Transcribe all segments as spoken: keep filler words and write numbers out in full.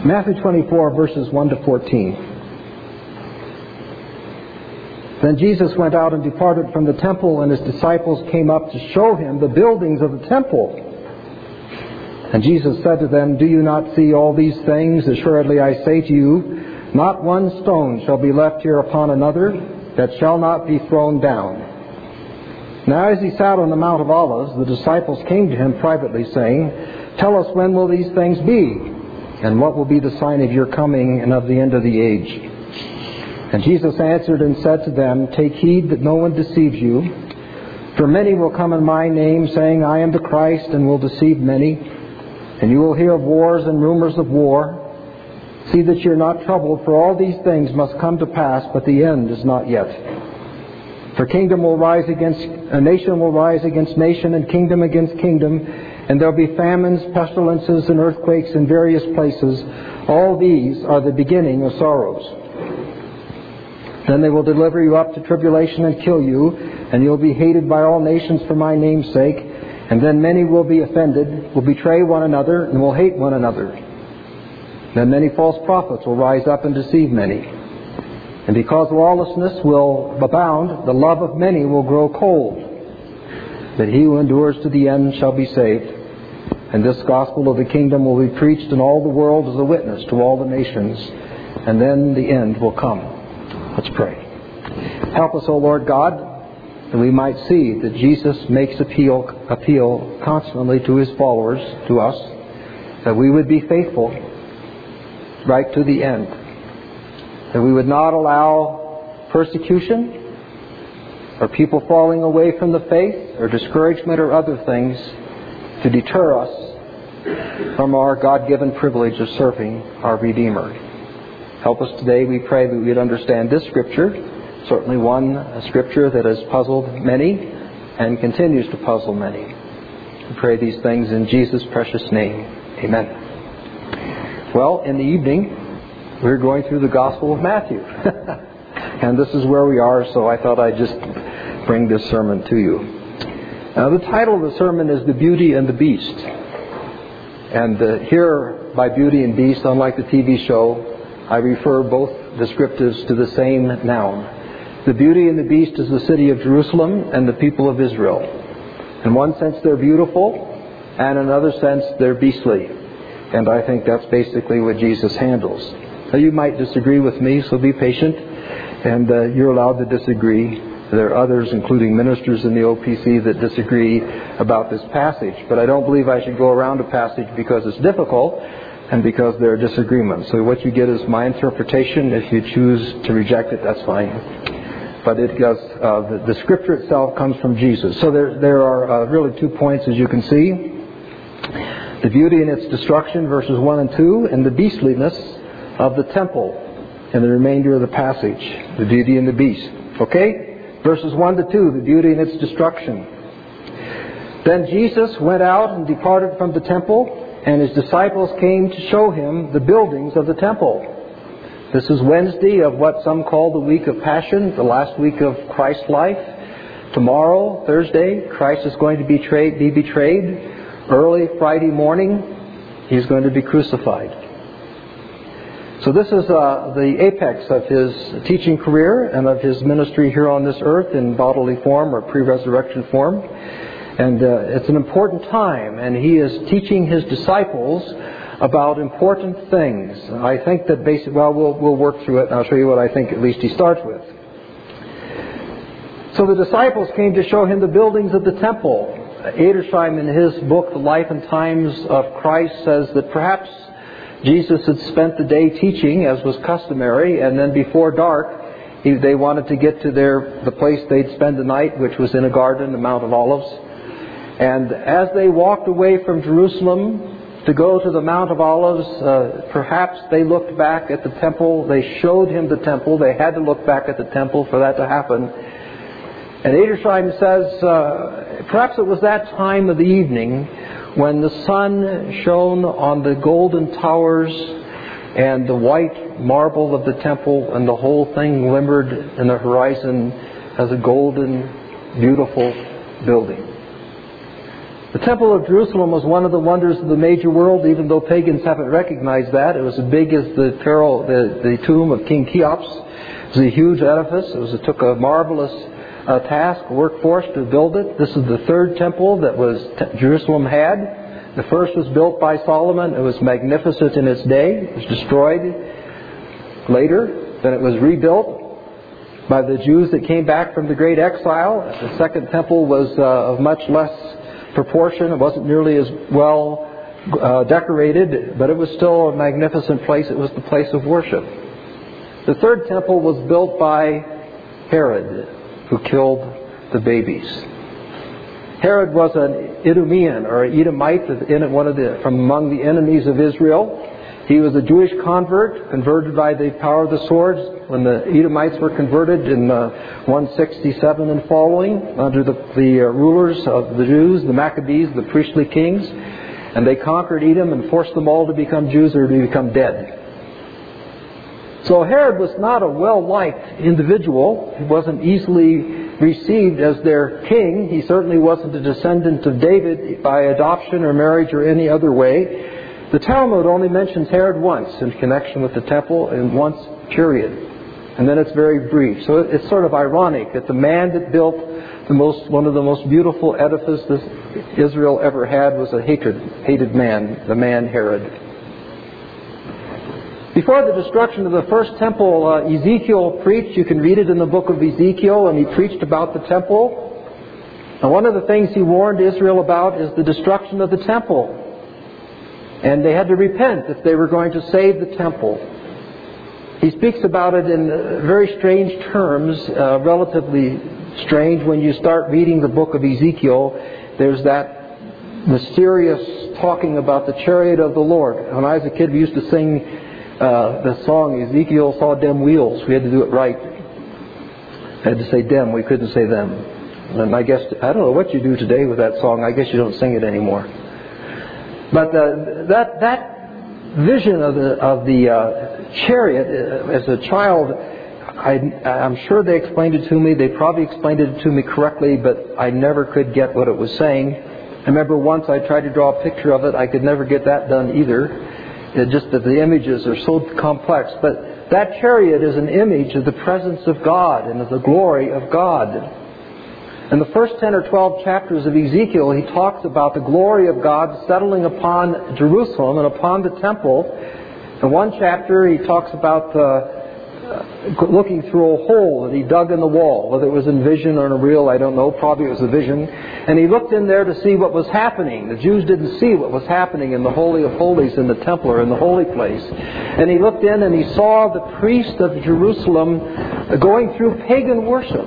Matthew twenty-four, verses one to fourteen. Then Jesus went out and departed from the temple, and his disciples came up to show him the buildings of the temple. And Jesus said to them, "Do you not see all these things? Assuredly I say to you, not one stone shall be left here upon another that shall not be thrown down." Now as he sat on the Mount of Olives, the disciples came to him privately, saying, "Tell us, when will these things be? And what will be the sign of your coming and of the end of the age?" And Jesus answered and said to them, "Take heed that no one deceives you. For many will come in my name, saying, 'I am the Christ,' and will deceive many. And you will hear of wars and rumors of war. See that you are not troubled, for all these things must come to pass, but the end is not yet. For kingdom will rise against, a nation will rise against nation, and kingdom against kingdom, and there will be famines, pestilences, and earthquakes in various places. All these are the beginning of sorrows. Then they will deliver you up to tribulation and kill you, and you will be hated by all nations for my name's sake. And then many will be offended, will betray one another, and will hate one another. Then many false prophets will rise up and deceive many. And because lawlessness will abound, the love of many will grow cold. But he who endures to the end shall be saved. And this gospel of the kingdom will be preached in all the world as a witness to all the nations. And then the end will come." Let's pray. Help us, O Lord God, that we might see that Jesus makes appeal, appeal constantly to his followers, to us, that we would be faithful right to the end. That we would not allow persecution or people falling away from the faith or discouragement or other things to deter us from our God-given privilege of serving our Redeemer. Help us today, we pray, that we would understand this Scripture, certainly one a Scripture that has puzzled many and continues to puzzle many. We pray these things in Jesus' precious name. Amen. Well, in the evening, we're going through the Gospel of Matthew. And this is where we are, so I thought I'd just bring this sermon to you. Now, the title of the sermon is The Beauty and the Beast. And uh, here, by Beauty and Beast, unlike the T V show, I refer both descriptives to the same noun. The beauty and the beast is the city of Jerusalem and the people of Israel. In one sense, they're beautiful, and in another sense, they're beastly. And I think that's basically what Jesus handles. Now, you might disagree with me, so be patient, and uh, you're allowed to disagree. There are others, including ministers in the O P C, that disagree about this passage. But I don't believe I should go around a passage because it's difficult and because there are disagreements. So what you get is my interpretation. If you choose to reject it, that's fine. But it does, uh, the, the Scripture itself comes from Jesus. So there, there are uh, really two points, as you can see. The beauty and its destruction, verses one and two, and the beastliness of the temple in the remainder of the passage. The beauty and the beast. Okay? Verses one to two, the beauty and its destruction. Then Jesus went out and departed from the temple, and his disciples came to show him the buildings of the temple. This is Wednesday of what some call the week of Passion, the last week of Christ's life. Tomorrow, Thursday, Christ is going to be betrayed, be betrayed. Early Friday morning, he's going to be crucified. So this is uh, the apex of his teaching career and of his ministry here on this earth in bodily form or pre-resurrection form. And uh, it's an important time, and he is teaching his disciples about important things. I think that basically, well, we'll, we'll work through it, and I'll show you what I think at least he starts with. So the disciples came to show him the buildings of the temple. Edersheim, in his book, The Life and Times of Christ, says that perhaps Jesus had spent the day teaching, as was customary, and then before dark, he, they wanted to get to their the place they'd spend the night, which was in a garden, the Mount of Olives. And as they walked away from Jerusalem to go to the Mount of Olives, uh, perhaps they looked back at the temple. They showed him the temple. They had to look back at the temple for that to happen. And Edersheim says, uh, perhaps it was that time of the evening when the sun shone on the golden towers and the white marble of the temple, and the whole thing glimmered in the horizon as a golden, beautiful building. The Temple of Jerusalem was one of the wonders of the major world, even though pagans haven't recognized that. It was as big as the, pharaoh, the, the tomb of King Cheops. It was a huge edifice. It, was, it took a marvelous uh, task, workforce to build it. This is the third temple that was t- Jerusalem had. The first was built by Solomon. It was magnificent in its day. It was destroyed later. Then it was rebuilt by the Jews that came back from the great exile. The second temple was uh, of much less proportion. It wasn't nearly as well uh, decorated, but it was still a magnificent place. It was the place of worship. The third temple was built by Herod, who killed the babies. Herod was an Idumean, or an Edomite, one of the, from among the enemies of Israel. He was a Jewish convert, converted by the power of the swords when the Edomites were converted in uh, one sixty-seven and following, under the, the uh, rulers of the Jews, the Maccabees, the priestly kings. And they conquered Edom and forced them all to become Jews or to become dead. So Herod was not a well-liked individual. He wasn't easily received as their king. He certainly wasn't a descendant of David by adoption or marriage or any other way. The Talmud only mentions Herod once in connection with the temple, and once, period. And then it's very brief. So it's sort of ironic that the man that built the most, one of the most beautiful edifices Israel ever had was a hated, hated man, the man Herod. Before the destruction of the first temple, uh, Ezekiel preached. You can read it in the book of Ezekiel, and he preached about the temple. And one of the things he warned Israel about is the destruction of the temple. And they had to repent if they were going to save the temple. He speaks about it in very strange terms, uh, relatively strange. When you start reading the book of Ezekiel, there's that mysterious talking about the chariot of the Lord. When I was a kid, we used to sing uh, the song, Ezekiel saw dem wheels. We had to do it right. I had to say dem, we couldn't say them. And I guess, I don't know what you do today with that song. I guess you don't sing it anymore. But uh, that that vision of the of the uh, chariot, uh, as a child, I, I'm sure they explained it to me. They probably explained it to me correctly, but I never could get what it was saying. I remember once I tried to draw a picture of it. I could never get that done either. It just that the images are so complex. But that chariot is an image of the presence of God and of the glory of God. In the first ten or twelve chapters of Ezekiel, he talks about the glory of God settling upon Jerusalem and upon the temple. In one chapter, he talks about uh, looking through a hole that he dug in the wall. Whether it was in vision or in a real, I don't know. Probably it was a vision. And he looked in there to see what was happening. The Jews didn't see what was happening in the Holy of Holies in the temple or in the holy place. And he looked in and he saw the priest of Jerusalem going through pagan worship.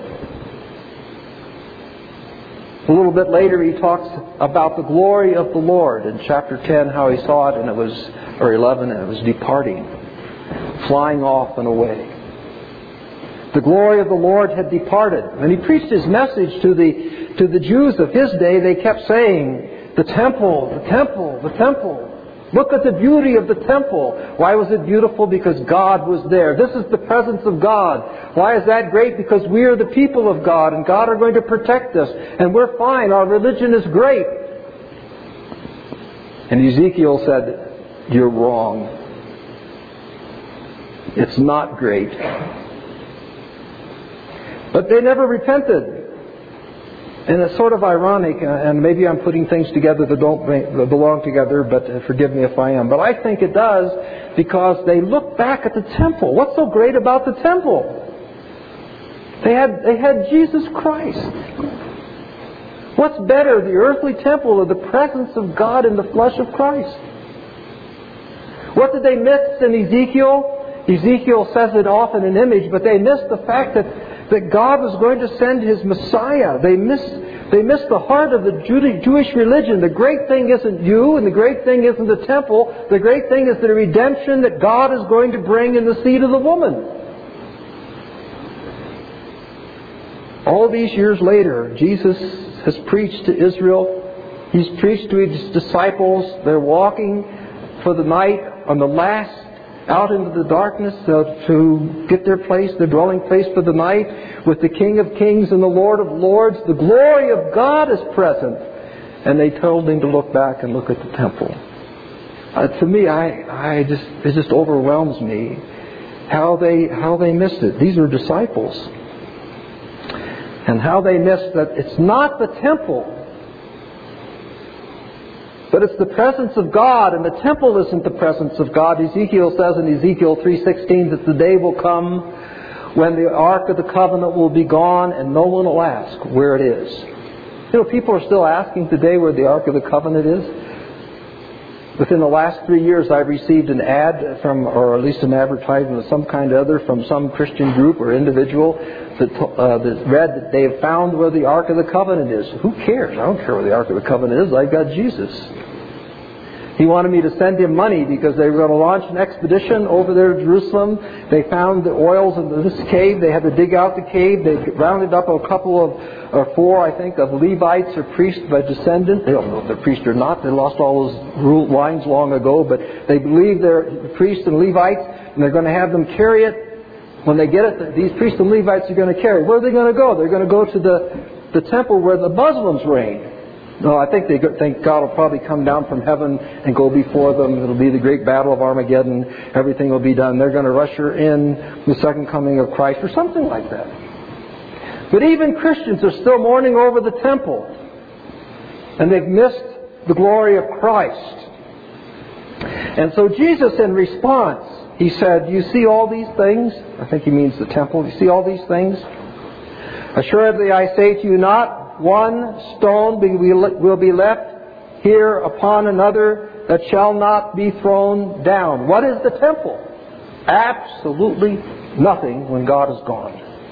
A little bit later he talks about the glory of the Lord in chapter ten, how he saw it, and it was, or eleven, and it was departing, flying off and away. The glory of the Lord had departed. When he preached his message to the to the Jews of his day, they kept saying, the temple, the temple, the temple. Look at the beauty of the temple. Why was it beautiful? Because God was there. This is the presence of God. Why is that great? Because we are the people of God, and God are going to protect us. And we're fine. Our religion is great. And Ezekiel said, you're wrong. It's not great. But they never repented. And it's sort of ironic, and maybe I'm putting things together that don't belong together, but forgive me if I am. But I think it does, because they look back at the temple. What's so great about the temple? They had, they had Jesus Christ. What's better, the earthly temple or the presence of God in the flesh of Christ? What did they miss in Ezekiel? Ezekiel says it often in image, but they missed the fact that that God was going to send His Messiah. They missed, they missed the heart of the Jewish religion. The great thing isn't you, and the great thing isn't the temple. The great thing is the redemption that God is going to bring in the seed of the woman. All these years later, Jesus has preached to Israel. He's preached to His disciples. They're walking for the night on the last out into the darkness uh, to get their place, their dwelling place for the night with the King of Kings and the Lord of Lords. The glory of God is present. And they told him to look back and look at the temple. Uh, to me, I, I just it just overwhelms me how they how they missed it. These are disciples. And how they missed that it's not the temple, but it's the presence of God, and the temple isn't the presence of God. Ezekiel says in Ezekiel three sixteen that the day will come when the Ark of the Covenant will be gone and no one will ask where it is. You know, people are still asking today where the Ark of the Covenant is. Within the last three years, I've received an ad from, or at least an advertisement of some kind or other from some Christian group or individual that, uh, that read that they have found where the Ark of the Covenant is. Who cares? I don't care where the Ark of the Covenant is. I've got Jesus. He wanted me to send him money because they were going to launch an expedition over there to Jerusalem. They found the oils in this cave. They had to dig out the cave. They rounded up a couple of, or four, I think, of Levites or priests by descendant. They don't know if they're priests or not. They lost all those rule lines long ago. But they believe they're priests and Levites, and they're going to have them carry it. When they get it, these priests and Levites are going to carry it. Where are they going to go? They're going to go to the, the temple where the Muslims reign. No, I think they think God will probably come down from heaven and go before them. It'll be the great battle of Armageddon. Everything will be done. They're going to usher in the second coming of Christ or something like that. But even Christians are still mourning over the temple. And they've missed the glory of Christ. And so Jesus, in response, he said, you see all these things? I think he means the temple. You see all these things? Assuredly I say to you, not one stone will be left here upon another that shall not be thrown down. What is the temple? Absolutely nothing when God is gone.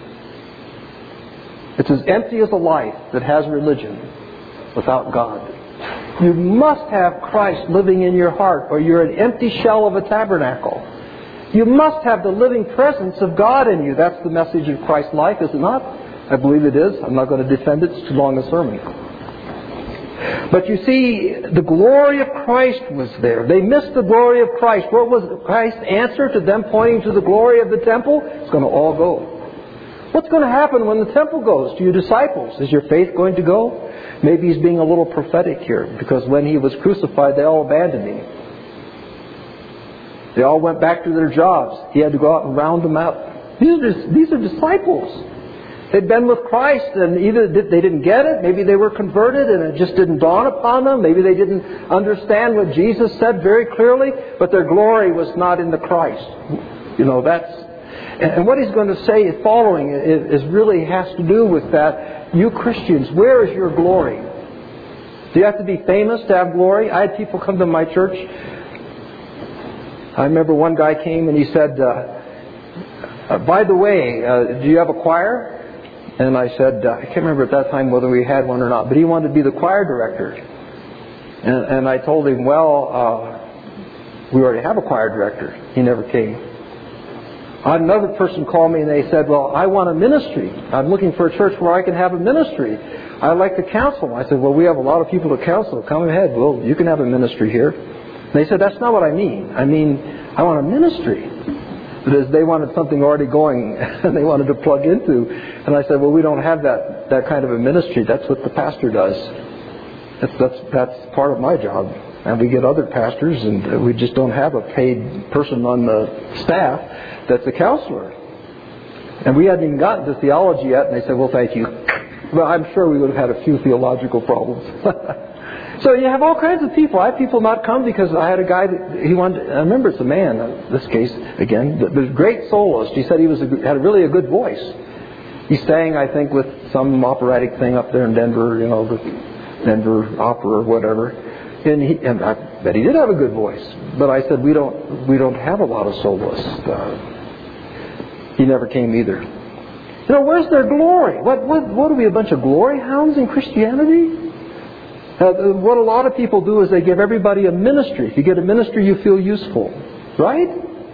It's as empty as a life that has religion without God. You must have Christ living in your heart, or you're an empty shell of a tabernacle. You must have the living presence of God in you. That's the message of Christ's life, is it not? I believe it is. I'm not going to defend it. It's too long a sermon. But you see, the glory of Christ was there. They missed the glory of Christ. What was Christ's answer to them pointing to the glory of the temple? It's going to all go. What's going to happen when the temple goes to your disciples? Is your faith going to go? Maybe he's being a little prophetic here, because when he was crucified, they all abandoned him. They all went back to their jobs. He had to go out and round them up. These are, these are disciples. They'd been with Christ, and either they didn't get it, maybe they were converted and it just didn't dawn upon them, maybe they didn't understand what Jesus said very clearly, but their glory was not in the Christ. You know, that's... And what he's going to say following is really has to do with that. You Christians, where is your glory? Do you have to be famous to have glory? I had people come to my church. I remember one guy came and he said, uh, uh, by the way, uh, do you have a choir? And I said, uh, I can't remember at that time whether we had one or not, but he wanted to be the choir director. And, and I told him, well, uh, we already have a choir director. He never came. Another person called me and they said, well, I want a ministry. I'm looking for a church where I can have a ministry. I'd like to counsel. I said, well, we have a lot of people to counsel. Come ahead. Well, you can have a ministry here. And they said, that's not what I mean. I mean, I want a ministry. Because they wanted something already going and they wanted to plug into. And I said, well, we don't have that, that kind of a ministry. That's what the pastor does. That's, that's, that's part of my job. And we get other pastors, and we just don't have a paid person on the staff that's a counselor. And we hadn't even gotten to theology yet, and they said, well, thank you. Well, I'm sure we would have had a few theological problems. So you have all kinds of people. I had people not come because I had a guy that he wanted. I remember it's a man. In this case again, but a great soloist. He said he was a, had a really a good voice. He sang, I think, with some operatic thing up there in Denver. You know, the Denver Opera or whatever. And, he, and I bet he did have a good voice. But I said we don't we don't have a lot of soloists. Uh, he never came either. You know, where's their glory? What what what are we, a bunch of glory hounds in Christianity? Uh, what a lot of people do is they give everybody a ministry. If you get a ministry, you feel useful. Right?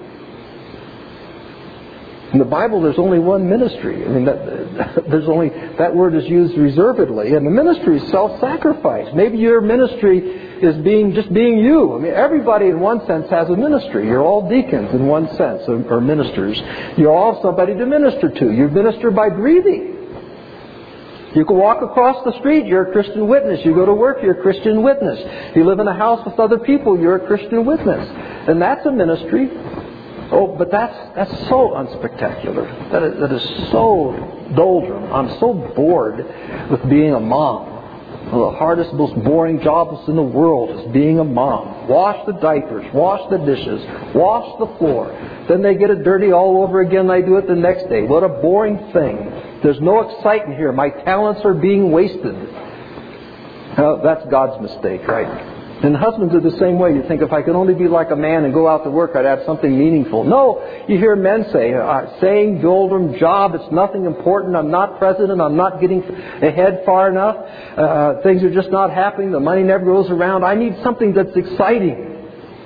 In the Bible, there's only one ministry. I mean, that, there's only that word is used reservedly. And the ministry is self-sacrifice. Maybe your ministry is being just being you. I mean, everybody in one sense has a ministry. You're all deacons in one sense, or, or ministers. You're all somebody to minister to. You minister by breathing. You can walk across the street, you're a Christian witness. You go to work, you're a Christian witness. You live in a house with other people, you're a Christian witness. And that's a ministry. Oh, but that's that's so unspectacular. That is, that is so doldrum. I'm so bored with being a mom. Well, the hardest, most boring job in the world is being a mom. Wash the diapers, wash the dishes, wash the floor. Then they get it dirty all over again. I do it the next day. What a boring thing. There's no excitement here. My talents are being wasted. Well, that's God's mistake, right? And husbands are the same way. You think, if I could only be like a man and go out to work, I'd have something meaningful. No, you hear men say, uh, saying, doldrum job, it's nothing important. I'm not president. I'm not getting ahead far enough. Uh, things are just not happening. The money never goes around. I need something that's exciting.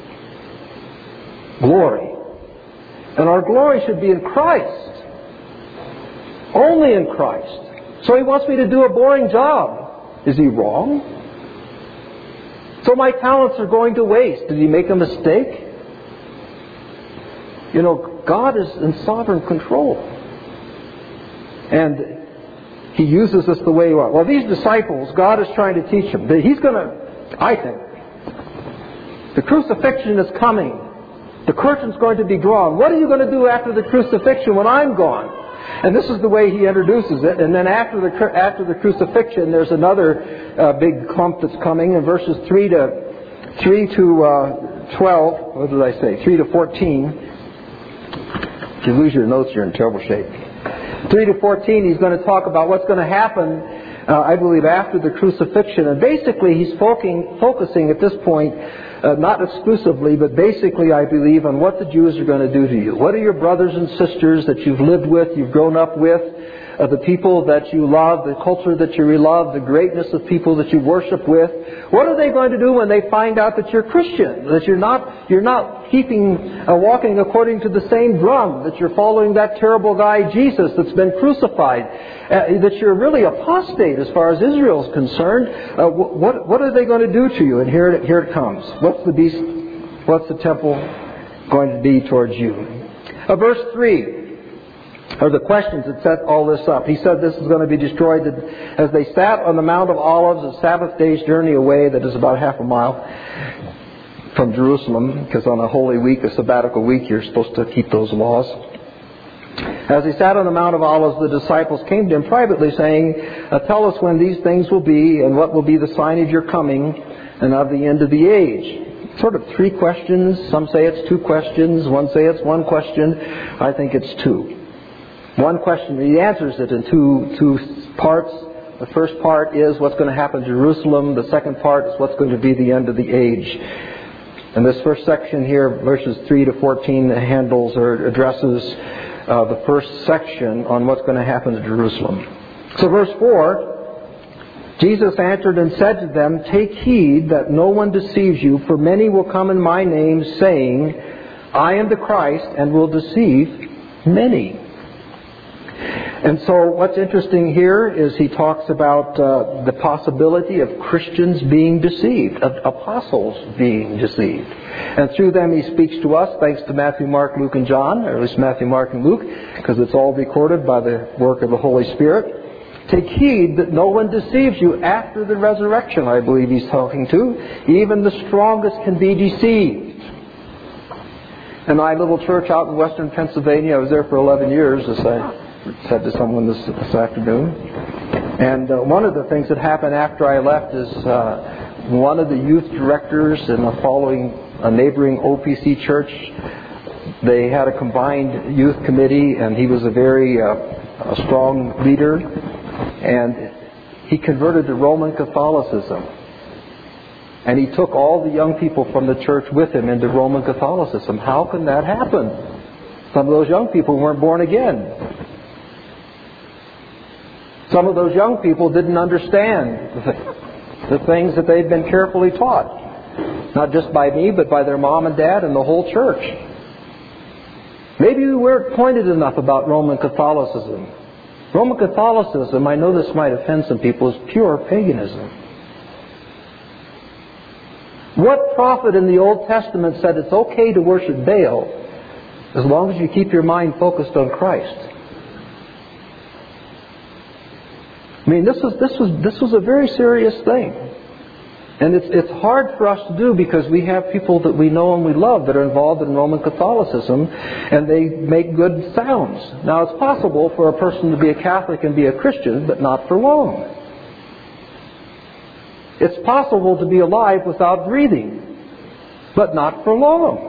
Glory. And our glory should be in Christ. Only in Christ. So He wants me to do a boring job. Is He wrong? So my talents are going to waste. Did He make a mistake? You know, God is in sovereign control. And He uses us the way He wants. Well, these disciples, God is trying to teach them. He's going to, I think, the crucifixion is coming. The curtain's going to be drawn. What are you going to do after the crucifixion when I'm gone? And this is the way He introduces it. And then after the after the crucifixion, there's another uh, big clump that's coming in verses three to three to uh, twelve. What did I say? Three to fourteen. If you lose your notes, you're in terrible shape. Three to fourteen. He's going to talk about what's going to happen. Uh, I believe after the crucifixion, and basically he's focusing focusing at this point. Uh, not exclusively, but basically, I believe, on what the Jews are going to do to you. What are your brothers and sisters that you've lived with, you've grown up with, uh, the people that you love, the culture that you love, the greatness of people that you worship with? What are they going to do when they find out that you're Christian, that you're not you're not keeping uh, walking according to the same drum, that you're following that terrible guy Jesus that's been crucified, uh, that you're really apostate as far as Israel is concerned? Uh, what what are they going to do to you? And here it, here it comes. What's the beast? What's the temple going to be towards you? Uh, verse three. Or the questions that set all this up. He said this is going to be destroyed. As they sat on the Mount of Olives, a Sabbath day's journey away, that is about half a mile from Jerusalem, because on a holy week, a sabbatical week, you're supposed to keep those laws. As he sat on the Mount of Olives, the disciples came to Him privately, saying, uh, tell us when these things will be, and what will be the sign of your coming, and of the end of the age. Sort of three questions. Some say it's two questions. One say it's one question. I think it's two. One question, He answers it in two two parts. The first part is what's going to happen to Jerusalem. The second part is what's going to be the end of the age. And this first section here, verses three to fourteen, handles or addresses uh, the first section on what's going to happen to Jerusalem. So verse four, Jesus answered and said to them, take heed that no one deceives you, for many will come in my name, saying, I am the Christ, and will deceive many. And so what's interesting here is he talks about uh, the possibility of Christians being deceived, of apostles being deceived. And through them he speaks to us, thanks to Matthew, Mark, Luke, and John, or at least Matthew, Mark, and Luke, because it's all recorded by the work of the Holy Spirit. Take heed that no one deceives you after the resurrection, I believe he's talking to. Even the strongest can be deceived. In my little church out in western Pennsylvania, I was there for eleven years, as I said to someone this, this afternoon. And uh, one of the things that happened after I left is uh, one of the youth directors in a following a neighboring O P C church, they had a combined youth committee, and he was a very uh, a strong leader, and he converted to Roman Catholicism. And he took all the young people from the church with him into Roman Catholicism. How can that happen? Some of those young people weren't born again. Some of those young people didn't understand the things that they'd been carefully taught. Not just by me, but by their mom and dad and the whole church. Maybe we weren't pointed enough about Roman Catholicism. Roman Catholicism, I know this might offend some people, is pure paganism. What prophet in the Old Testament said it's okay to worship Baal as long as you keep your mind focused on Christ? I mean, this was, this was, this was a very serious thing. And it's, it's hard for us to do because we have people that we know and we love that are involved in Roman Catholicism, and they make good sounds. Now, it's possible for a person to be a Catholic and be a Christian, but not for long. It's possible to be alive without breathing, but not for long.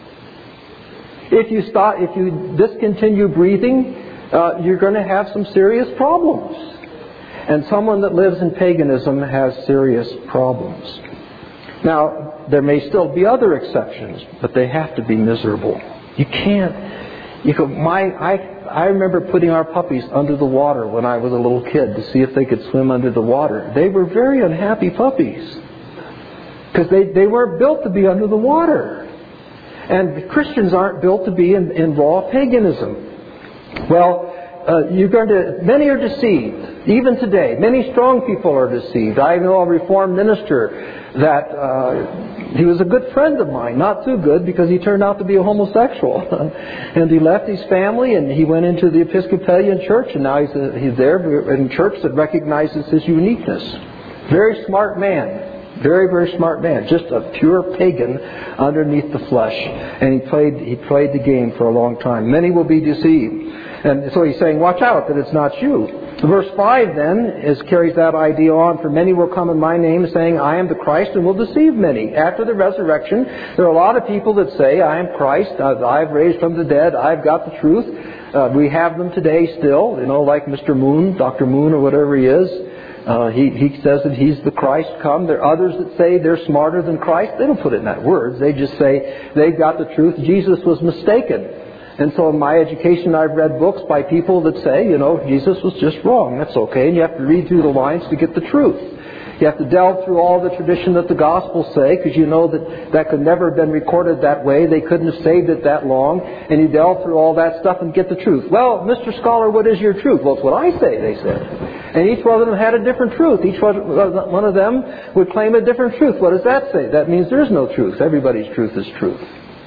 If you stop, if you discontinue breathing, uh, you're going to have some serious problems. And someone that lives in paganism has serious problems. Now, there may still be other exceptions, but they have to be miserable. You can't. You go, my, I, I remember putting our puppies under the water when I was a little kid to see if they could swim under the water. They were very unhappy puppies because they, they weren't built to be under the water. And Christians aren't built to be in, in raw paganism. Well, uh, you're going to. Many are deceived, even today. Many strong people are deceived. I know a Reformed minister that uh, he was a good friend of mine, not too good because he turned out to be a homosexual, and he left his family and he went into the Episcopalian church, and now he's a, he's there in a church that recognizes his uniqueness. Very smart man. Very, very smart man. Just a pure pagan underneath the flesh. And he played he played the game for a long time. Many will be deceived. And so he's saying, watch out that it's not you. Verse five then is carries that idea on. For many will come in my name saying, I am the Christ, and will deceive many. After the resurrection, there are a lot of people that say, I am Christ, I've raised from the dead, I've got the truth. Uh, we have them today still, you know, like Mister Moon, Doctor Moon or whatever he is. Uh, he, he says that he's the Christ come. There are others that say they're smarter than Christ. They don't put it in that words. They just say they've got the truth. Jesus was mistaken. And so in my education, I've read books by people that say, you know, Jesus was just wrong. That's okay. And you have to read through the lines to get the truth. You have to delve through all the tradition that the Gospels say, because you know that that could never have been recorded that way. They couldn't have saved it that long. And you delve through all that stuff and get the truth. Well, Mister Scholar, what is your truth? Well, it's what I say, they said. And each one of them had a different truth. Each one of them would claim a different truth. What does that say? That means there is no truth. Everybody's truth is truth.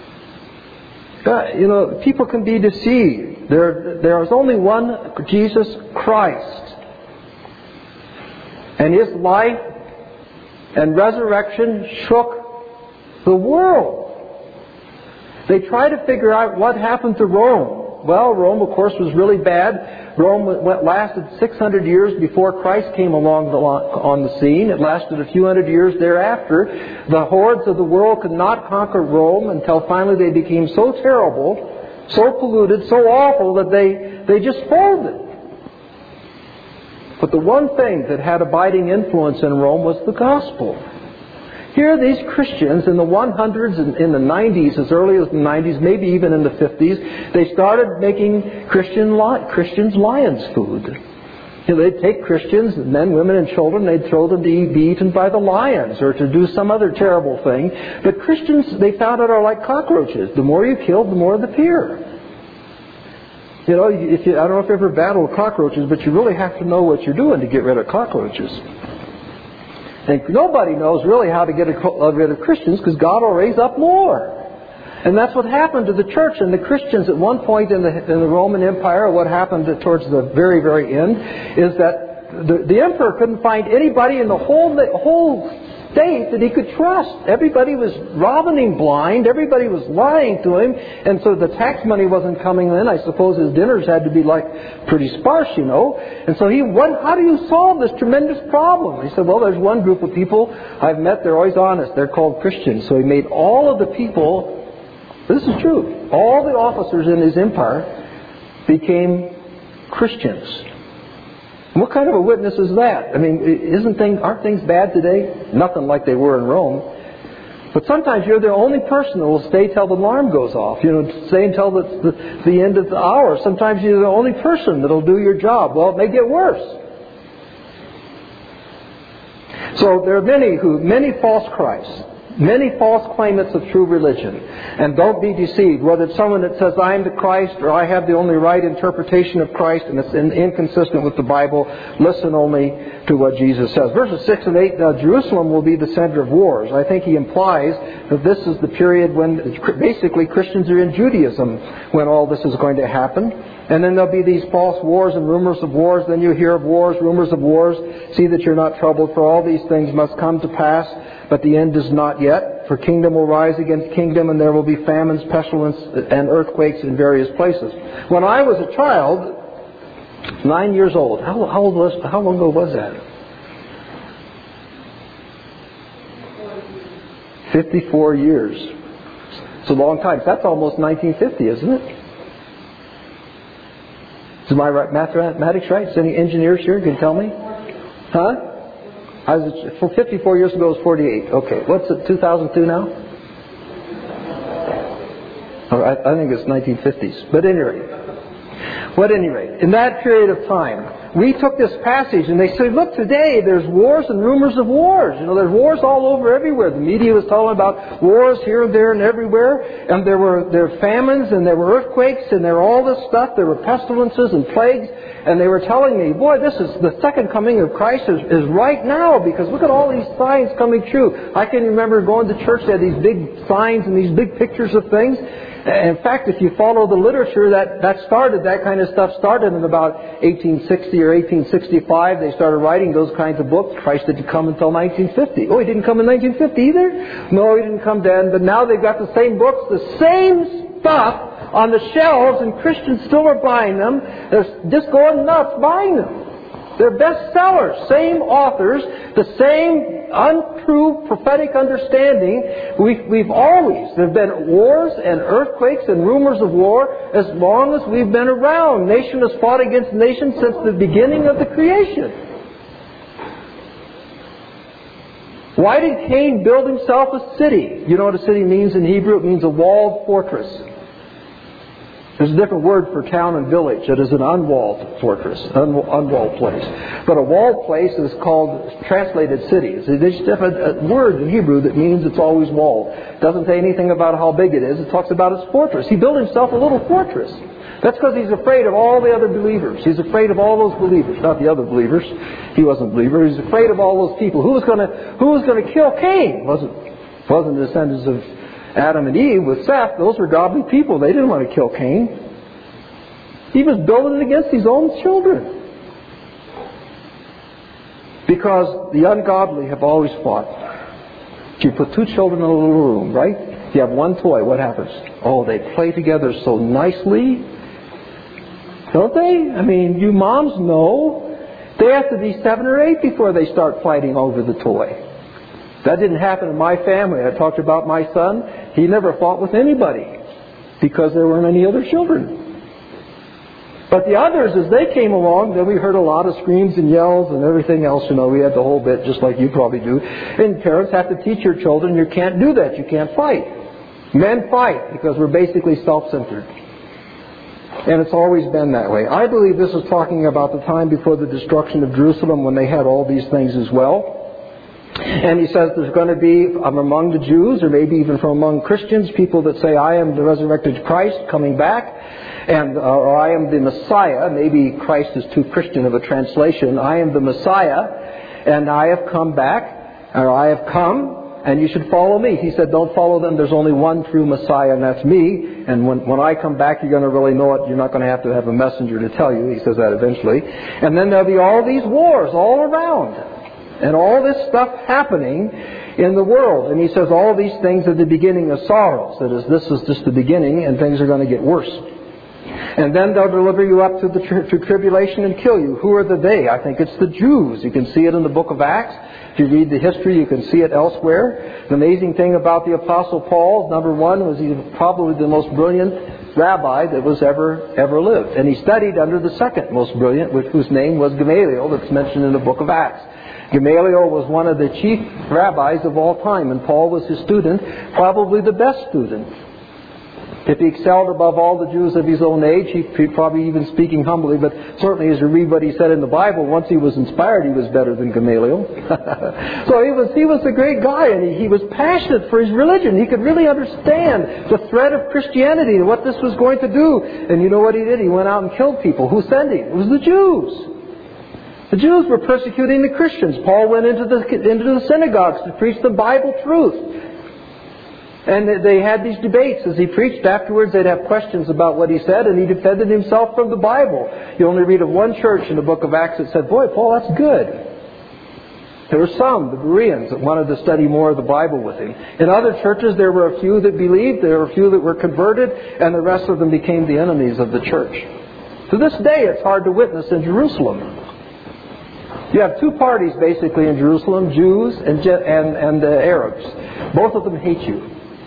Uh, you know, people can be deceived. There, there is only one Jesus Christ. And His life and resurrection shook the world. They tried to figure out what happened to Rome. Well, Rome, of course, was really bad. Rome went, lasted six hundred years before Christ came along the, on the scene. It lasted a few hundred years thereafter. The hordes of the world could not conquer Rome until finally they became so terrible, so polluted, so awful that they, they just folded. But the one thing that had abiding influence in Rome was the gospel. Here these Christians in the hundreds and in the nineties, as early as the nineties, maybe even in the fifties, they started making Christian li- Christians lions food. You know, they'd take Christians, men, women, and children, they'd throw them to be eaten by the lions or to do some other terrible thing. But Christians, they found out, are like cockroaches. The more you kill, the more they appear. You know, if you, I don't know if you ever battled cockroaches, but you really have to know what you're doing to get rid of cockroaches. And nobody knows really how to get rid of Christians because God will raise up more. And that's what happened to the church and the Christians at one point in the, in the Roman Empire. What happened towards the very, very end is that the, the emperor couldn't find anybody in the whole, the whole state that he could trust. Everybody was robbing him blind. Everybody was lying to him. And so the tax money wasn't coming in. I suppose his dinners had to be like pretty sparse, you know. And so he, what, how do you solve this tremendous problem? He said, well, there's one group of people I've met. They're always honest. They're called Christians. So he made all of the people, this is true, all the officers in his empire became Christians. What kind of a witness is that? I mean, isn't things, aren't things bad today? Nothing like they were in Rome. But sometimes you're the only person that will stay till the alarm goes off. You know, stay until the, the, the end of the hour. Sometimes you're the only person that will do your job. Well, it may get worse. So there are many who, many false Christs. Many false claimants of true religion. And don't be deceived. Whether it's someone that says, I am the Christ, or I have the only right interpretation of Christ, and it's in, inconsistent with the Bible, listen only to what Jesus says. Verses six and eight, now Jerusalem will be the center of wars. I think he implies that this is the period when basically Christians are in Judaism when all this is going to happen. And then there'll be these false wars and rumors of wars. Then you hear of wars, rumors of wars. See that you're not troubled, for all these things must come to pass, but the end is not yet. For kingdom will rise against kingdom, and there will be famines, pestilence, and earthquakes in various places. When I was a child, nine years old, how, how old was, how long ago was that? Fifty-four years. It's a long time. That's almost nineteen fifty, isn't it? Is my right, mathematics right? Is any engineers here can tell me? Huh? I was, for fifty-four years ago, it was forty-eight. Okay. What's it, two thousand two now? Oh, I, I think it's nineteen fifties. But at any rate. Well, at any rate, in that period of time, we took this passage and they said, look, today there's wars and rumors of wars. You know, there's wars all over everywhere. The media was telling about wars here and there and everywhere. And there were there were famines and there were earthquakes and there were all this stuff. There were pestilences and plagues. And they were telling me, boy, this is the second coming of Christ is, is right now, because look at all these signs coming true. I can remember going to church, they had these big signs and these big pictures of things. In fact, if you follow the literature, that, that started, that kind of stuff started in about eighteen sixty or eighteen sixty-five. They started writing those kinds of books. Christ didn't come until nineteen fifty. Oh, he didn't come in nineteen fifty either? No, he didn't come then. But now they've got the same books, the same stuff on the shelves, and Christians still are buying them. They're just going nuts buying them. They're bestsellers. Same authors, the same untrue prophetic understanding. We've, we've always, there have been wars and earthquakes and rumors of war as long as we've been around. Nation has fought against nation since the beginning of the creation. Why did Cain build himself a city? You know what a city means in Hebrew? It means a walled fortress. There's a different word for town and village. It is an unwalled fortress, un- unwalled place. But a walled place is called translated city. There's a different word in Hebrew that means it's always walled. It doesn't say anything about how big it is. It talks about its fortress. He built himself a little fortress. That's because he's afraid of all the other believers. He's afraid of all those believers, not the other believers. He wasn't a believer. He's afraid of all those people. Who was going to Who was going to kill Cain? Wasn't wasn't the descendants of Adam and Eve with Seth. Those were godly people. They didn't want to kill Cain. He was building it against his own children. Because the ungodly have always fought. If you put two children in a little room, right? If you have one toy, what happens? Oh, they play together so nicely. Don't they? I mean, you moms know. They have to be seven or eight before they start fighting over the toy. That didn't happen in my family. I talked about my son. He never fought with anybody because there weren't any other children. But the others, as they came along, then we heard a lot of screams and yells and everything else. You know, we had the whole bit, just like you probably do. And parents have to teach your children, you can't do that. You can't fight. Men fight because we're basically self-centered. And it's always been that way. I believe this is talking about the time before the destruction of Jerusalem when they had all these things as well. And he says there's going to be um, among the Jews, or maybe even from among Christians, people that say, I am the resurrected Christ coming back, and uh, or I am the Messiah. Maybe Christ is too Christian of a translation. I am the Messiah, and I have come back, or I have come, and you should follow me. He said, don't follow them. There's only one true Messiah, and that's me. And when, when I come back, you're going to really know it. You're not going to have to have a messenger to tell you. He says that eventually. And then there'll be all these wars all around. And all this stuff happening in the world. And he says all these things are the beginning of sorrows. That is, this is just the beginning and things are going to get worse. And then they'll deliver you up to the tri- to tribulation and kill you. Who are the they? I think it's the Jews. You can see it in the book of Acts. If you read the history, you can see it elsewhere. The amazing thing about the Apostle Paul, number one, was he's probably the most brilliant rabbi that was ever ever lived. And he studied under the second most brilliant, which, whose name was Gamaliel, that's mentioned in the book of Acts. Gamaliel was one of the chief rabbis of all time, and Paul was his student, probably the best student. If he excelled above all the Jews of his own age, he, he probably even speaking humbly, but certainly as you read what he said in the Bible, once he was inspired, he was better than Gamaliel. So he was he was a great guy, and he, he was passionate for his religion. He could really understand the threat of Christianity and what this was going to do. And you know what he did? He went out and killed people. Who sent him? It was the Jews. The Jews were persecuting the Christians. Paul went into the, into the synagogues to preach the Bible truth. And they had these debates as he preached. Afterwards, they'd have questions about what he said, and he defended himself from the Bible. You only read of one church in the book of Acts that said, "Boy, Paul, that's good." There were some, the Bereans, that wanted to study more of the Bible with him. In other churches, there were a few that believed, there were a few that were converted, and the rest of them became the enemies of the church. To this day, it's hard to witness in Jerusalem. You have two parties, basically, in Jerusalem, Jews and, and, and uh, Arabs. Both of them hate you.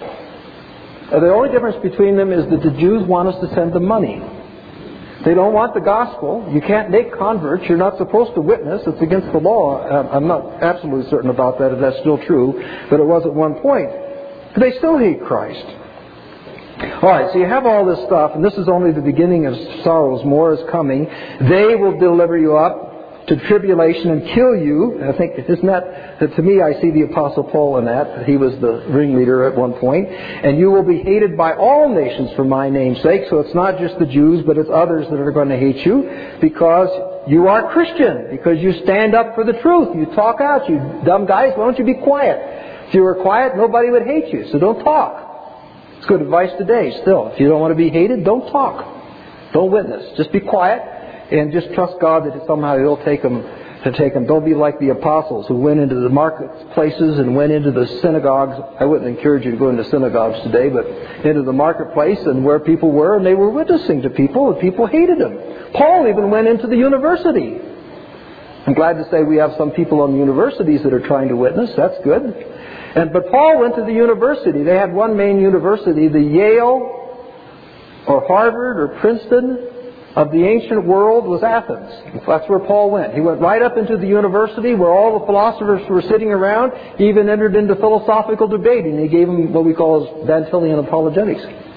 Uh, the only difference between them is that the Jews want us to send them money. They don't want the gospel. You can't make converts. You're not supposed to witness. It's against the law. I'm not absolutely certain about that, if that's still true, but it was at one point. But they still hate Christ. All right, so you have all this stuff, and this is only the beginning of sorrows. More is coming. They will deliver you up to tribulation and kill you. I think, isn't that, to me, I see the Apostle Paul in that. He was the ringleader at one point. And you will be hated by all nations for my name's sake. So it's not just the Jews, but it's others that are going to hate you because you are Christian, because you stand up for the truth. You talk out. You dumb guys, why don't you be quiet? If you were quiet, nobody would hate you. So don't talk. It's good advice today still. If you don't want to be hated, don't talk. Don't witness. Just be quiet. And just trust God that somehow He'll take them to take them. Don't be like the apostles who went into the marketplaces and went into the synagogues. I wouldn't encourage you to go into synagogues today, but into the marketplace and where people were, and they were witnessing to people, and people hated them. Paul even went into the university. I'm glad to say we have some people in the universities that are trying to witness. That's good. And but Paul went to the university. They had one main university, the Yale or Harvard or Princeton of the ancient world was Athens. That's where Paul went. He went right up into the university where all the philosophers were sitting around. He even entered into philosophical debate, and he gave them what we call as Van Tillian apologetics.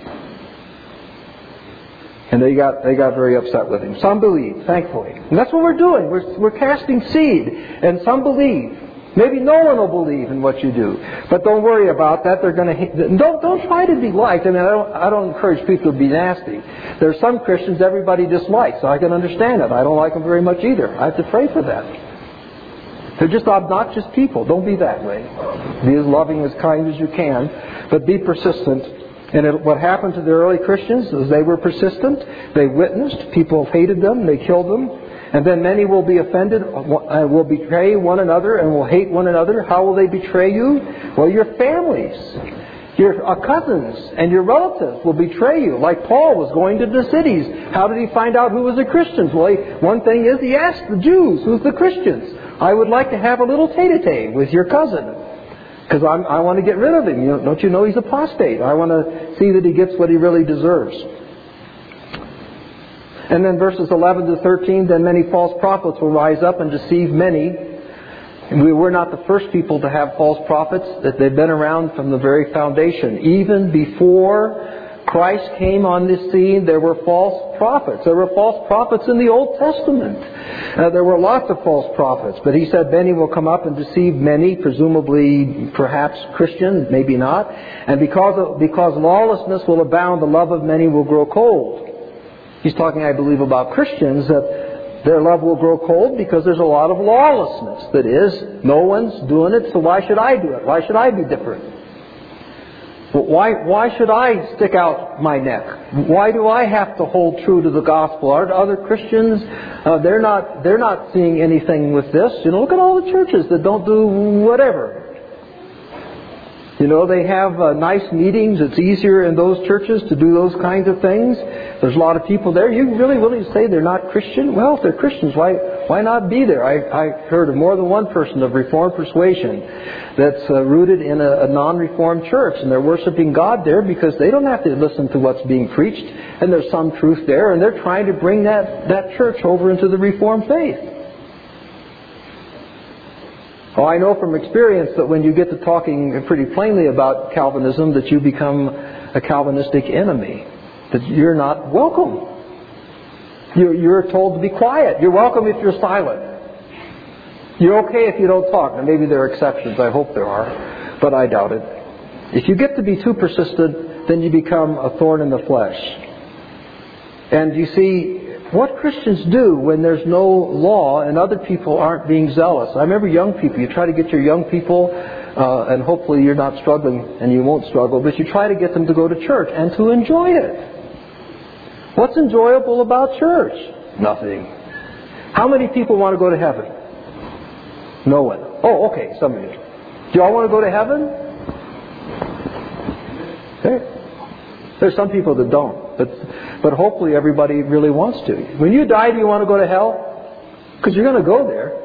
And they got they got very upset with him. Some believe, thankfully. And that's what we're doing. We're, we're casting seed, and some believe. Maybe no one will believe in what you do. But don't worry about that. They're going to don't don't try to be liked. I mean, I don't I don't encourage people to be nasty. There are some Christians everybody dislikes. So I can understand it. I don't like them very much either. I have to pray for that. They're just obnoxious people. Don't be that way. Be as loving, as kind as you can, but be persistent. And it, what happened to the early Christians is they were persistent. They witnessed. People hated them. They killed them. And then many will be offended, uh, will betray one another, and will hate one another. How will they betray you? Well, your families, your uh, cousins, and your relatives will betray you. Like Paul was going to the cities. How did he find out who was the Christians? Well, he, one thing is he asked the Jews, who's the Christians? I would like to have a little tete-a-tete with your cousin, because I want to get rid of him. You know, don't you know he's apostate? I want to see that he gets what he really deserves. And then verses eleven to thirteen, then many false prophets will rise up and deceive many. And we were not the first people to have false prophets, that they've been around from the very foundation. Even before Christ came on this scene, there were false prophets. There were false prophets in the Old Testament. Uh, there were lots of false prophets. But he said many will come up and deceive many, presumably perhaps Christians, maybe not. And because of, because lawlessness will abound, the love of many will grow cold. He's talking, I believe, about Christians, that their love will grow cold because there's a lot of lawlessness. That is, no one's doing it, so why should I do it? Why should I be different? But why, why should I stick out my neck? Why do I have to hold true to the gospel? Aren't other Christians, uh, they're not, they're not seeing anything with this. You know, look at all the churches that don't do whatever. You know, they have uh, nice meetings. It's easier in those churches to do those kinds of things. There's a lot of people there. You really willing to say they're not Christian? Well, if they're Christians, why why not be there? I, I heard of more than one person of Reformed persuasion that's uh, rooted in a, a non-Reformed church, and they're worshiping God there because they don't have to listen to what's being preached, and there's some truth there, and they're trying to bring that, that church over into the Reformed faith. Oh, I know from experience that when you get to talking pretty plainly about Calvinism, that you become a Calvinistic enemy. That you're not welcome. You're, you're told to be quiet. You're welcome if you're silent. You're okay if you don't talk. Now, maybe there are exceptions. I hope there are. But I doubt it. If you get to be too persistent, then you become a thorn in the flesh. And you see, what Christians do when there's no law and other people aren't being zealous. I remember young people. You try to get your young people, uh, and hopefully you're not struggling, and you won't struggle, but you try to get them to go to church and to enjoy it. What's enjoyable about church? Nothing. How many people want to go to heaven? No one. Oh, okay, some of you. Do you all want to go to heaven? Okay. There's some people that don't, but but hopefully everybody really wants to. When you die, do you want to go to hell? Because you're going to go there.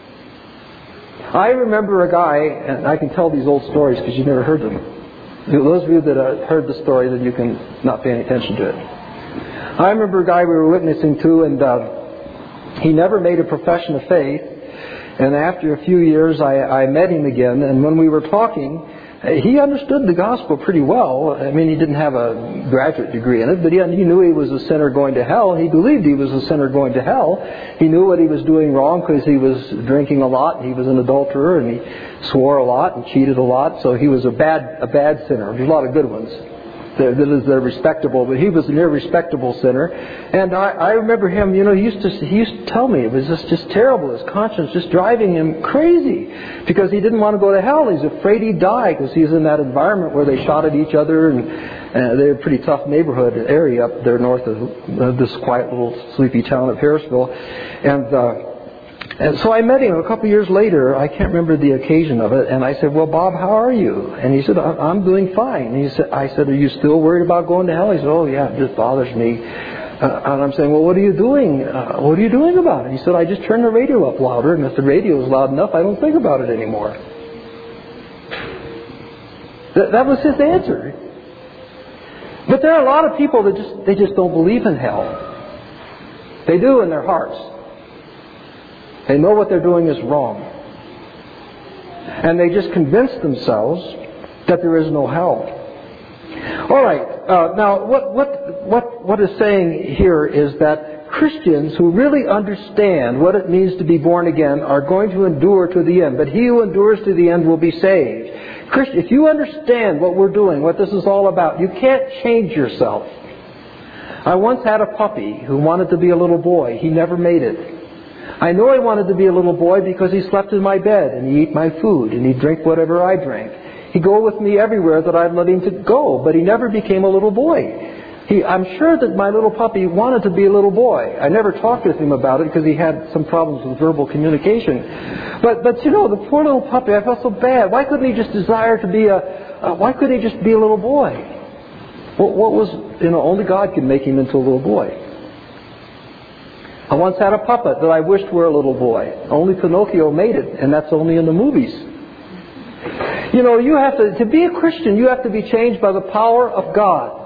I remember a guy, and I can tell these old stories because you've never heard them. Those of you that have heard the story, then you can not pay any attention to it. I remember a guy we were witnessing to, and uh, he never made a profession of faith. And after a few years, I, I met him again, and when we were talking, he understood the gospel pretty well. I mean, he didn't have a graduate degree in it, but he, he knew he was a sinner going to hell. He believed he was a sinner going to hell. He knew what he was doing wrong because he was drinking a lot, and he was an adulterer, and he swore a lot and cheated a lot. So he was a bad a bad sinner. There's a lot of good ones. That is, they're respectable, but he was an irrespectable sinner. And I, I remember him, you know, he used to he used to tell me it was just, just terrible. His conscience just driving him crazy because he didn't want to go to hell. He's afraid he'd die because he's in that environment where they shot at each other, and uh, they're a pretty tough neighborhood area up there north of uh, this quiet little sleepy town of Harrisville. And uh, And so I met him a couple of years later. I can't remember the occasion of it. And I said, well, Bob, how are you? And he said, I'm doing fine. And he said, I said, are you still worried about going to hell? He said, oh, yeah, it just bothers me. Uh, and I'm saying, well, what are you doing? Uh, what are you doing about it? He said, I just turn the radio up louder. And if the radio is loud enough, I don't think about it anymore. Th- that was his answer. But there are a lot of people that just they just don't believe in hell. They do in their hearts. They know what they're doing is wrong. And they just convince themselves that there is no hell. All right. Uh, now, what, what, what, what is saying here is that Christians who really understand what it means to be born again are going to endure to the end. But he who endures to the end will be saved. Christian, if you understand what we're doing, what this is all about, you can't change yourself. I once had a puppy who wanted to be a little boy. He never made it. I know he wanted to be a little boy because he slept in my bed and he ate my food and he'd drink whatever I drank. He'd go with me everywhere that I'd let him to go, but he never became a little boy. He, I'm sure that my little puppy wanted to be a little boy. I never talked with him about it because he had some problems with verbal communication. But, but you know, the poor little puppy, I felt so bad. Why couldn't he just desire to be a, uh, why couldn't he just be a little boy? What, what was, you know, only God could make him into a little boy. I once had a puppet that I wished were a little boy. Only Pinocchio made it, and that's only in the movies. You know, you have to, to be a Christian, you have to be changed by the power of God.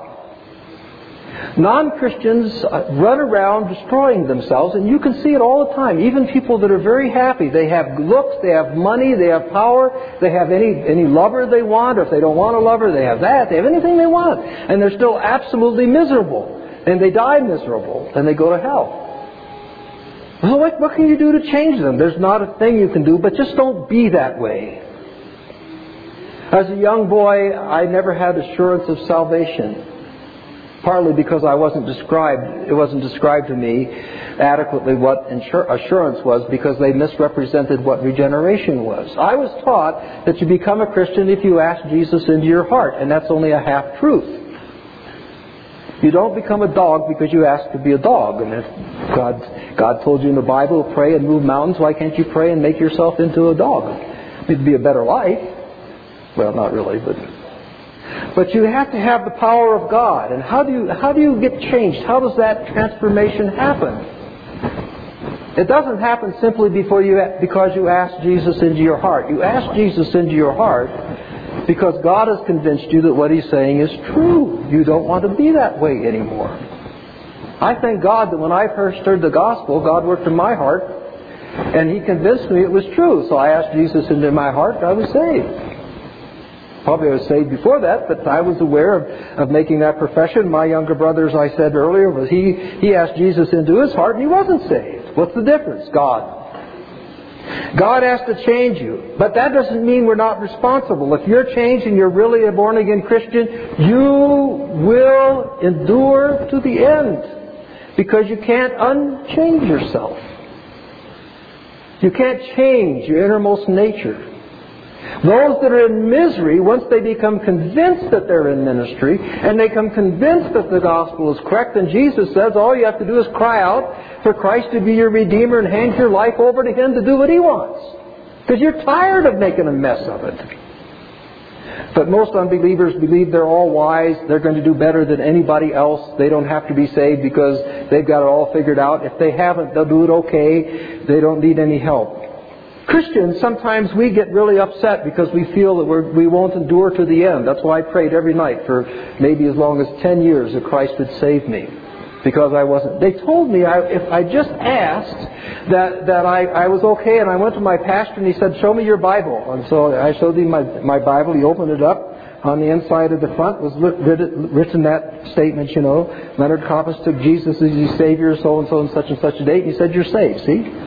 Non-Christians run around destroying themselves, and you can see it all the time. Even people that are very happy, they have looks, they have money, they have power, they have any, any lover they want, or if they don't want a lover, they have that, they have anything they want. And they're still absolutely miserable. And they die miserable, and they go to hell. Well, what, what can you do to change them? There's not a thing you can do, but just don't be that way. As a young boy, I never had assurance of salvation. Partly because I wasn't described, it wasn't described to me adequately what assurance was, because they misrepresented what regeneration was. I was taught that you become a Christian if you ask Jesus into your heart, and that's only a half-truth. You don't become a dog because you ask to be a dog. And if God, God told you in the Bible to pray and move mountains, why can't you pray and make yourself into a dog? It'd be a better life. Well, not really, but... But you have to have the power of God. And how do you how do you get changed? How does that transformation happen? It doesn't happen simply before you because you ask Jesus into your heart. You ask Jesus into your heart because God has convinced you that what He's saying is true. You don't want to be that way anymore. I thank God that when I first heard the gospel, God worked in my heart, and He convinced me it was true. So I asked Jesus into my heart, and I was saved. Probably I was saved before that, but I was aware of, of making that profession. My younger brother, as I said earlier, was he, he asked Jesus into his heart and he wasn't saved. What's the difference? God. God has to change you. But that doesn't mean we're not responsible. If you're changed and you're really a born-again Christian, you will endure to the end. Because you can't unchange yourself. You can't change your innermost nature. Those that are in misery, once they become convinced that they're in ministry, and they become convinced that the gospel is correct, then Jesus says all you have to do is cry out for Christ to be your Redeemer and hand your life over to Him to do what He wants. Because you're tired of making a mess of it. But most unbelievers believe they're all wise. They're going to do better than anybody else. They don't have to be saved because they've got it all figured out. If they haven't, they'll do it okay. They don't need any help. Christians, sometimes we get really upset because we feel that we're, we won't endure to the end. That's why I prayed every night for maybe as long as ten years that Christ would save me. Because I wasn't. They told me I, if I just asked that, that I, I was okay, and I went to my pastor and he said, show me your Bible. And so I showed him my, my Bible. He opened it up. On the inside of the front was written that statement, you know, Leonard Coppice took Jesus as his Savior so-and-so and such and such a date. And he said, you're saved, see?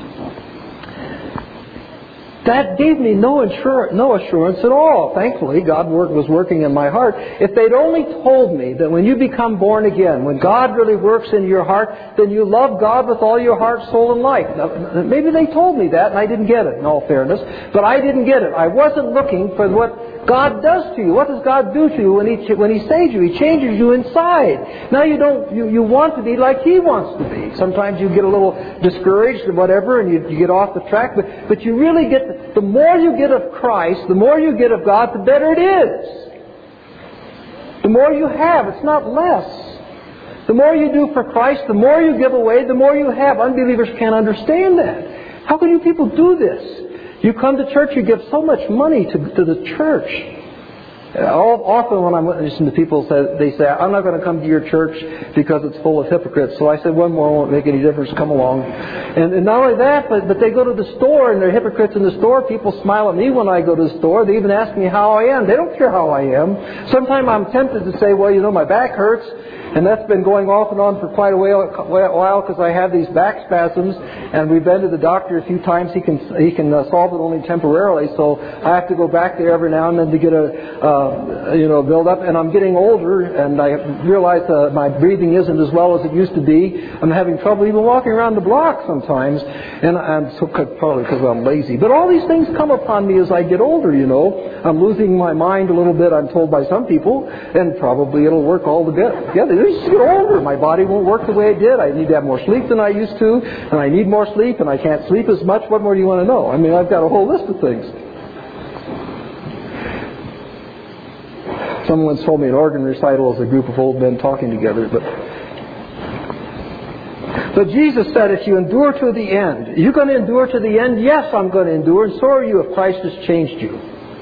That gave me no insur- no assurance at all. Thankfully, God work, was working in my heart. If they'd only told me that when you become born again, when God really works in your heart, then you love God with all your heart, soul, and life. Now, maybe they told me that, and I didn't get it, in all fairness. But I didn't get it. I wasn't looking for what God does to you. What does God do to you when He when He saves you? He changes you inside. Now you don't you, you want to be like He wants to be. Sometimes you get a little discouraged or whatever, and you, you get off the track. But but you really get the, the more you get of Christ, the more you get of God, the better it is. The more you have, it's not less. The more you do for Christ, the more you give away, the more you have. Unbelievers can't understand that. How can you people do this? You come to church, you give so much money to, to the church. Often when I'm listening to people, say, they say, I'm not going to come to your church because it's full of hypocrites. So I said, one more won't make any difference. Come along. And, and not only that, but, but they go to the store and they're hypocrites in the store. People smile at me when I go to the store. They even ask me how I am. They don't care how I am. Sometimes I'm tempted to say, well, you know, my back hurts. And that's been going off and on for quite a while because I have these back spasms. And we've been to the doctor a few times. He can he can uh, solve it only temporarily. So I have to go back there every now and then to get a uh, you know build up. And I'm getting older, and I realize uh, my breathing isn't as well as it used to be. I'm having trouble even walking around the block sometimes. And I'm so probably because I'm lazy. But all these things come upon me as I get older. You know, I'm losing my mind a little bit. I'm told by some people, and probably it'll work all together. I just get older. My body won't work the way it did. I need to have more sleep than I used to, and I need more sleep, and I can't sleep as much. What more do you want to know? I mean, I've got a whole list of things. Someone once told me an organ recital is a group of old men talking together, but but Jesus said, if you endure to the end, are you going to endure to the end? Yes, I'm going to endure, and so are you if Christ has changed you.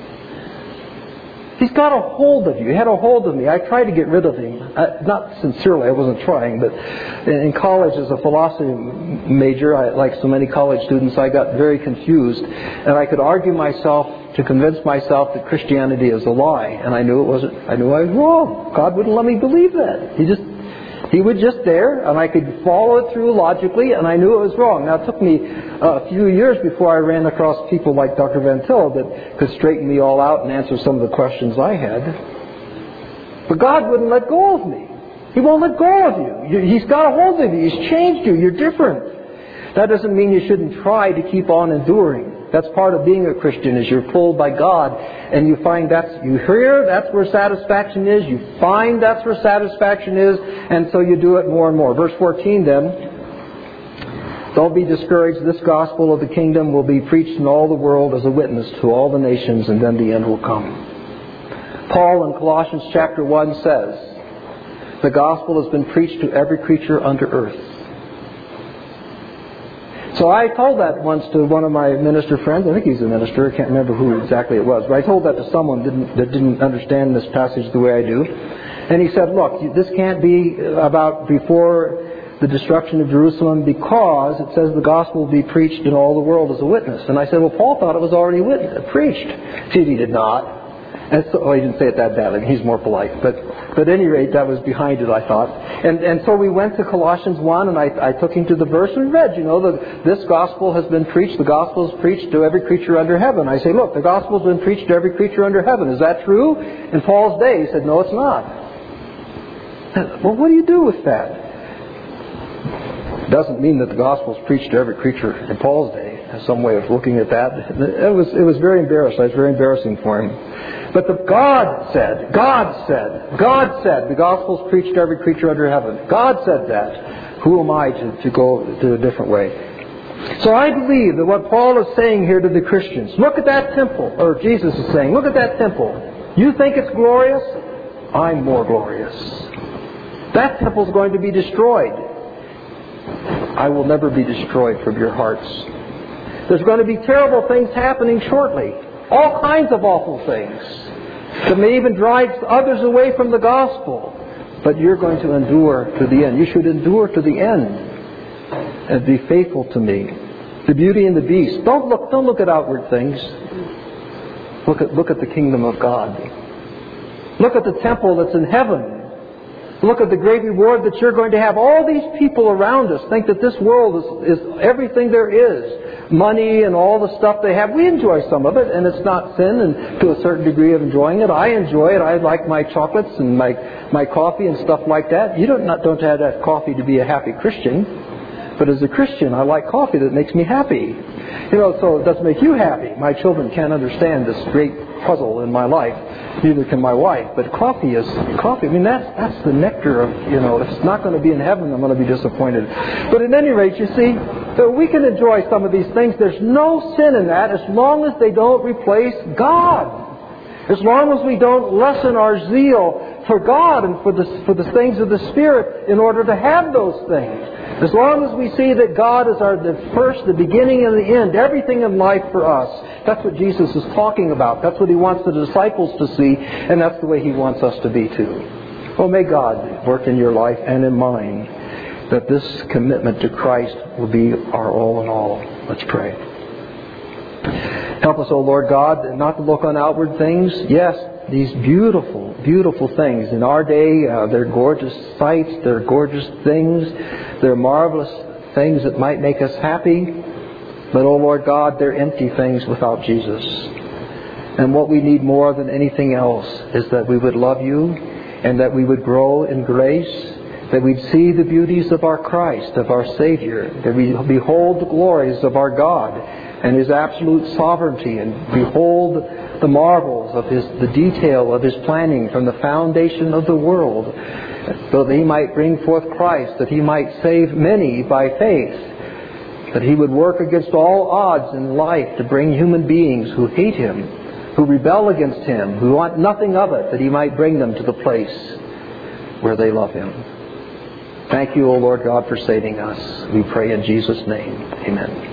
He's got a hold of you. He had a hold of me. I tried to get rid of him. Uh, not sincerely. I wasn't trying. But in college as a philosophy major, I, like so many college students, I got very confused. And I could argue myself to convince myself that Christianity is a lie. And I knew it wasn't. I knew I was wrong. God wouldn't let me believe that. He just... He was just there, and I could follow it through logically, and I knew it was wrong. Now, it took me a few years before I ran across people like Doctor Van Til that could straighten me all out and answer some of the questions I had. But God wouldn't let go of me. He won't let go of you. He's got a hold of you. He's changed you. You're different. That doesn't mean you shouldn't try to keep on enduring. That's part of being a Christian, is you're pulled by God, and you find that's, you hear that's where satisfaction is, you find that's where satisfaction is, and so you do it more and more. Verse fourteen then, don't be discouraged, this gospel of the kingdom will be preached in all the world as a witness to all the nations, and then the end will come. Paul in Colossians chapter one says, the gospel has been preached to every creature under earth. So I told that once to one of my minister friends. I think he's a minister. I can't remember who exactly it was. But I told that to someone didn't, that didn't understand this passage the way I do. And he said, look, this can't be about before the destruction of Jerusalem because it says the gospel will be preached in all the world as a witness. And I said, well, Paul thought it was already witness, preached. See, he did not. And so, oh, he didn't say it that badly. He's more polite. But, but at any rate, that was behind it, I thought. And and so we went to Colossians one, and I, I took him to the verse and read, you know, the, this gospel has been preached. The gospel is preached to every creature under heaven. I say, look, the gospel has been preached to every creature under heaven. Is that true? In Paul's day, he said, no, it's not. Well, what do you do with that? doesn't mean that the gospel is preached to every creature in Paul's day. Some way of looking at that. It was, it was very embarrassing. It was very embarrassing for him. But the God said, God said, God said, the gospel is preached to every creature under heaven. God said that. Who am I to, to go to a different way? So I believe that what Paul is saying here to the Christians, look at that temple, or Jesus is saying, look at that temple. You think it's glorious? I'm more glorious. That temple is going to be destroyed. I will never be destroyed from your hearts. There's going to be terrible things happening shortly. All kinds of awful things that may even drive others away from the gospel. But you're going to endure to the end. You should endure to the end and be faithful to me. The beauty and the beast. Don't look, don't look at outward things. Look at, look at the kingdom of God. Look at the temple that's in heaven. Look at the great reward that you're going to have. All these people around us think that this world is, is everything there is. Money and all the stuff they have. We enjoy some of it, and it's not sin, and to a certain degree of enjoying it. I enjoy it. I like my chocolates and my, my coffee and stuff like that. You don't, not, don't have to have coffee to be a happy Christian. But as a Christian, I like coffee that makes me happy. You know, so it doesn't make you happy. My children can't understand this great puzzle in my life. Neither can my wife. But coffee is coffee. I mean, that's that's the nectar of, you know, if it's not going to be in heaven, I'm going to be disappointed. But at any rate, you see, so we can enjoy some of these things. There's no sin in that as long as they don't replace God. As long as we don't lessen our zeal for God and for the, for the things of the Spirit in order to have those things. As long as we see that God is our the first, the beginning and the end, everything in life for us. That's what Jesus is talking about. That's what He wants the disciples to see, and that's the way He wants us to be too. Well, may God work in your life and in mine that this commitment to Christ will be our all in all. Let's pray. Help us, O Lord God, not to look on outward things. Yes, these beautiful, beautiful things. In our day, uh, they're gorgeous sights, they're gorgeous things, they're marvelous things that might make us happy. But, O Lord God, they're empty things without Jesus. And what we need more than anything else is that we would love You and that we would grow in grace, that we'd see the beauties of our Christ, of our Savior, that we behold the glories of our God and His absolute sovereignty, and behold the marvels of His, the detail of His planning from the foundation of the world, so that He might bring forth Christ, that He might save many by faith, that He would work against all odds in life to bring human beings who hate Him, who rebel against Him, who want nothing of it, that He might bring them to the place where they love Him. Thank You, O Lord God, for saving us. We pray in Jesus' name. Amen.